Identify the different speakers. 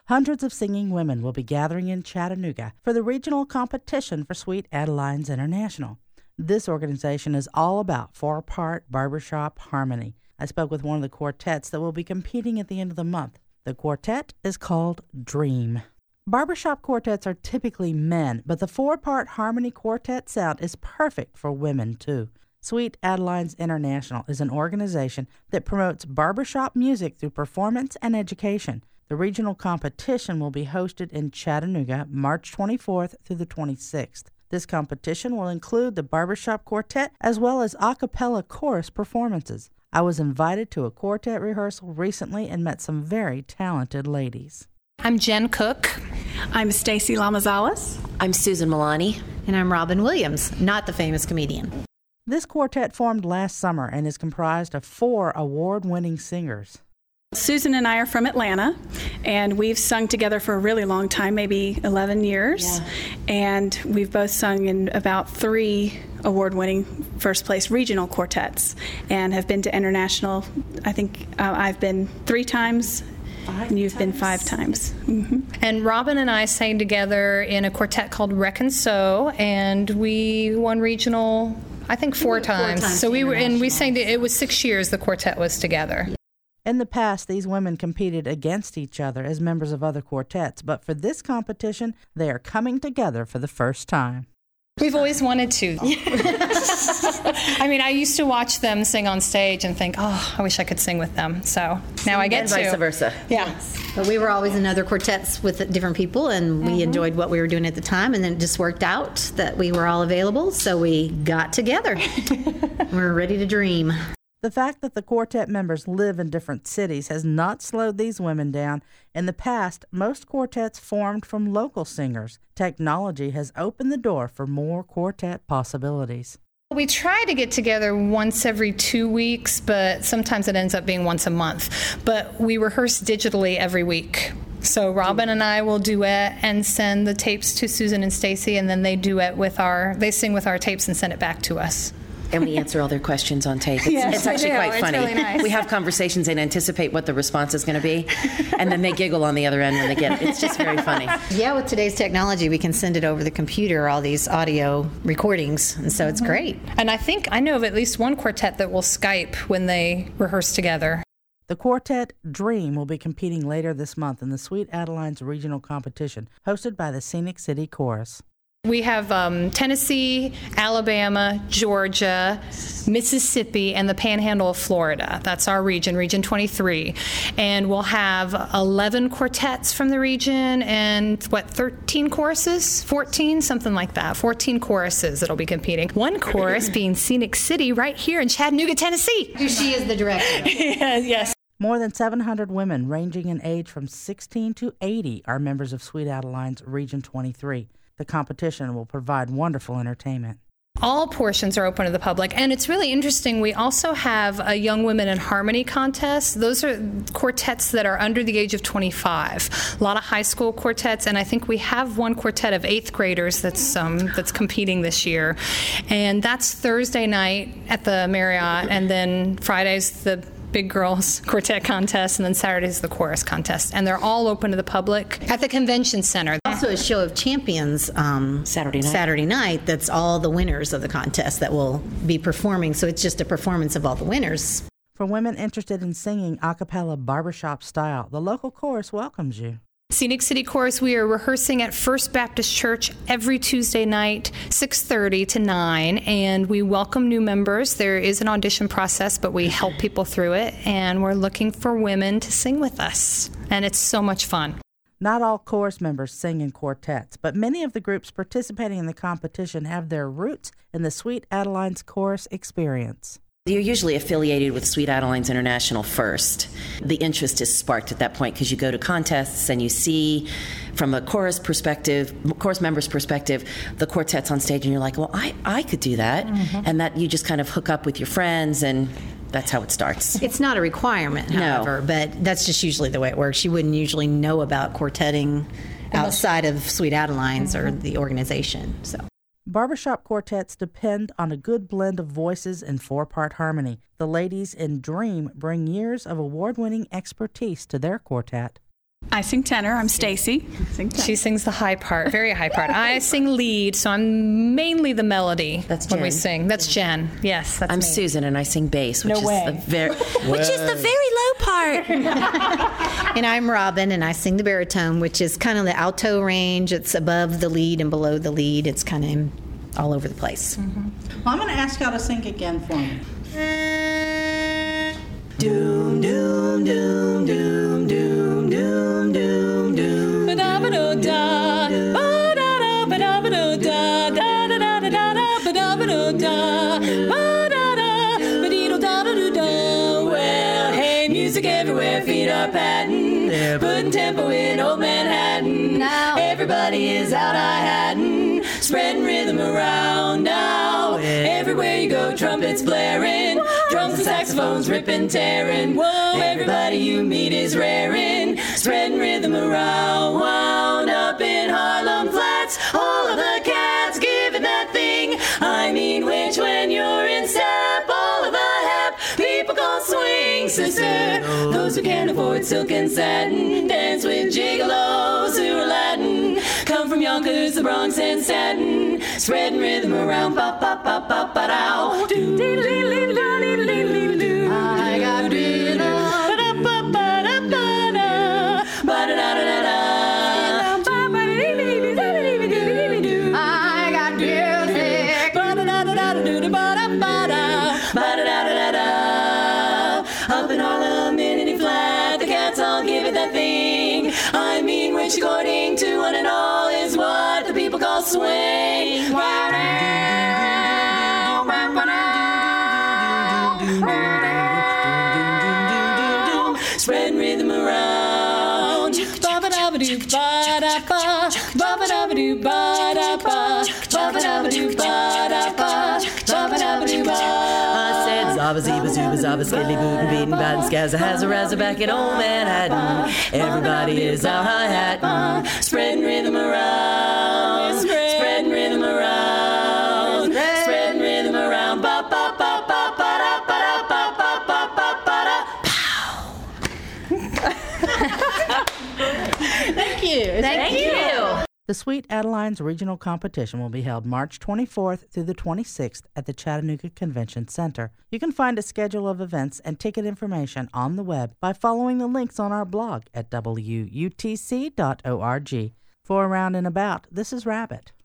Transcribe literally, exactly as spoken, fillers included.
Speaker 1: Hundreds of singing women will be gathering in Chattanooga for the regional competition for Sweet Adelines International. This organization is all about four-part barbershop harmony. I spoke with one of the quartets that will be competing at the end of the month. The quartet is called Dream. Barbershop quartets are typically men, but the four-part harmony quartet sound is perfect for women, too. Sweet Adelines International is an organization that promotes barbershop music through performance and education. The regional competition will be hosted in Chattanooga March twenty-fourth through the twenty-sixth. This competition will include the barbershop quartet as well as a cappella chorus performances. I was invited to a quartet rehearsal recently and met some very talented ladies.
Speaker 2: I'm Jen Cook.
Speaker 3: I'm Stacy Lamazales.
Speaker 4: I'm Susan Milani.
Speaker 5: And I'm Robin Williams, not the famous comedian.
Speaker 1: This quartet formed last summer and is comprised of four award-winning singers.
Speaker 3: Susan and I are from Atlanta, and we've sung together for a really long time, maybe eleven years. Yeah. And we've both sung in about three award-winning first-place regional quartets and have been to international. I think uh, I've been three times, five and you've times. been five times. Mm-hmm.
Speaker 2: And Robin and I sang together in a quartet called Reckon So, and we won regional, I think, four, times.
Speaker 5: four times.
Speaker 2: So we were, and we sang. To, it was six years the quartet was together.
Speaker 1: In the past, these women competed against each other as members of other quartets, but for this competition, they are coming together for the first time.
Speaker 2: We've always wanted to. I mean, I used to watch them sing on stage and think, oh, I wish I could sing with them. So now I get
Speaker 4: and
Speaker 2: to.
Speaker 4: vice versa.
Speaker 2: Yeah.
Speaker 5: Yes. But we were always in other quartets with different people, and we mm-hmm. enjoyed what we were doing at the time, and then it just worked out that we were all available, so we got together. We're ready to dream.
Speaker 1: The fact that the quartet members live in different cities has not slowed these women down. In the past, most quartets formed from local singers. Technology has opened the door for more quartet possibilities.
Speaker 2: We try to get together once every two weeks, but sometimes it ends up being once a month. But we rehearse digitally every week. So Robin and I will duet and send the tapes to Susan and Stacy, and then they duet with our, they sing with our tapes and send it back to us.
Speaker 4: And we answer all their questions on tape. It's,
Speaker 2: yes,
Speaker 4: it's actually quite
Speaker 2: it's
Speaker 4: funny.
Speaker 2: Really nice.
Speaker 4: We have conversations and anticipate what the response is going to be, and then they giggle on the other end when they get it. It's just very funny.
Speaker 5: Yeah, with today's technology, we can send it over the computer, all these audio recordings, and so it's mm-hmm. great.
Speaker 2: And I think I know of at least one quartet that will Skype when they rehearse together.
Speaker 1: The quartet Dream will be competing later this month in the Sweet Adelines Regional Competition, hosted by the Scenic City Chorus.
Speaker 2: We have um, Tennessee, Alabama, Georgia, Mississippi, and the Panhandle of Florida. That's our region, Region twenty-three. And we'll have eleven quartets from the region and, what, thirteen choruses? fourteen? Something like that. fourteen choruses that'll be competing. One chorus being Scenic City right here in Chattanooga, Tennessee.
Speaker 5: She is the director.
Speaker 2: yes, yes.
Speaker 1: More than seven hundred women ranging in age from sixteen to eighty are members of Sweet Adelines Region twenty-three. The competition will provide wonderful entertainment.
Speaker 2: All portions are open to the public, and it's really interesting. We also have a Young Women in Harmony contest. Those are quartets that are under the age of twenty-five. A lot of high school quartets, and I think we have one quartet of eighth graders that's um, that's competing this year. And that's Thursday night at the Marriott, and then Friday's the Big Girls Quartet Contest, and then Saturday's the Chorus Contest. And they're all open to the public at the Convention Center.
Speaker 5: Also a show of champions um,
Speaker 4: Saturday night.
Speaker 5: Saturday night. That's all the winners of the contest that will be performing. So it's just a performance of all the winners.
Speaker 1: For women interested in singing a cappella barbershop style, the local chorus welcomes you.
Speaker 2: Scenic City Chorus, we are rehearsing at First Baptist Church every Tuesday night, six thirty to nine, and we welcome new members. There is an audition process, but we help people through it, and we're looking for women to sing with us, and it's so much fun.
Speaker 1: Not all chorus members sing in quartets, but many of the groups participating in the competition have their roots in the Sweet Adelines chorus experience.
Speaker 4: You're usually affiliated with Sweet Adelines International first. The interest is sparked at that point because you go to contests and you see from a chorus perspective, chorus member's perspective, the quartet's on stage and you're like, well, I, I could do that. Mm-hmm. And that you just kind of hook up with your friends, and that's how it starts.
Speaker 5: It's not a requirement, however,
Speaker 4: no.
Speaker 5: but that's just usually the way it works. You wouldn't usually know about quartetting outside of Sweet Adelines mm-hmm. or the organization. So.
Speaker 1: Barbershop quartets depend on a good blend of voices and four-part harmony. The ladies in Dream bring years of award-winning expertise to their quartet.
Speaker 3: I sing tenor. I'm Stacy.
Speaker 2: She sings the high part, very high part. I sing lead, so I'm mainly the melody
Speaker 4: That's
Speaker 2: when we
Speaker 4: Jen.
Speaker 2: sing. That's Jen. Yes, that's
Speaker 4: I'm
Speaker 2: me.
Speaker 4: Susan, and I sing bass, which
Speaker 2: No
Speaker 4: is
Speaker 2: way.
Speaker 4: the very, which is the very low part.
Speaker 5: And I'm Robin, and I sing the baritone, which is kind of the alto range. It's above the lead and below the lead. It's kind of all over the place.
Speaker 1: Well, I'm going to ask y'all to sing again for me.
Speaker 4: Doom, doom, doom, doom, doom, doom, doom, doom.
Speaker 2: Ba-da-ba-do-da, ba-da-da, ba-da-ba-do-da, da-da-da-da-da, ba-da-ba-do-da, ba-da-da, ba-dee-do-da-da-do-da. Well, hey, music everywhere, feet are patting. They're putting tempo in old Manhattan. Now everybody is out hi-hatting, spreading rhythm around now. Everywhere you go, trumpets blaring, drums and saxophones ripping, tearing. Whoa, everybody you meet is raring, spreading rhythm around. Wound up in Harlem Flats, all of the cats giving that thing. I mean, which when you're in step, all of the hap people call swing, sister. Those who can't afford silk and satin dance with gigolos who are Latin. Come from Yonkers, the Bronx, and Staten, spreading rhythm around. Pop, pop, pop, pop, pop, ow. I got rhythm. Ba-da-ba-ba-da-ba-da. Ba-da-da-da-da-da. I got music. Ba-da-da-da-da-da-da-ba-da-ba-da. Ba-da-da-da-da-da. Up in Harlem, in any flat, the cats all give it that thing. I mean, which according to one and all is what the people call swing. Spreading rhythm around. Ba-ba-da-ba-doo-ba-da-ba, ba-ba-da-ba-doo-ba-da-ba, ba-ba-da-ba-doo-ba-da-ba, ba-ba-da-ba-doo-ba. I said zabba zebba zooba zabba skilly bootin' beatin' bat and skazza has a razza back in old Manhattan. Everybody is out hi-hattin', spreading rhythm around, spreading rhythm around, spreading rhythm around. Ba ba ba ba ba da ba da ba ba ba ba ba da.
Speaker 5: Thank you.
Speaker 4: Thank you.
Speaker 1: The Sweet Adelines Regional Competition will be held March twenty-fourth through the twenty-sixth at the Chattanooga Convention Center. You can find a schedule of events and ticket information on the web by following the links on our blog at W U T C dot org. For Around and About, this is Rabbit.